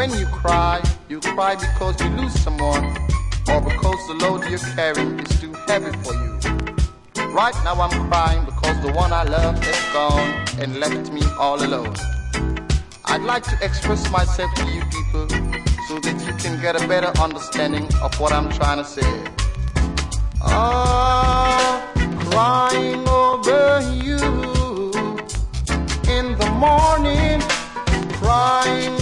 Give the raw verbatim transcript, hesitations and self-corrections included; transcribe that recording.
when you cry, you cry because you lose someone, or because the load you're carrying is too heavy for you. Right now I'm crying because the one I love is gone and left me all alone. I'd like to express myself to you people so that you can get a better understanding of what I'm trying to say. Ah, crying over you in the morning, crying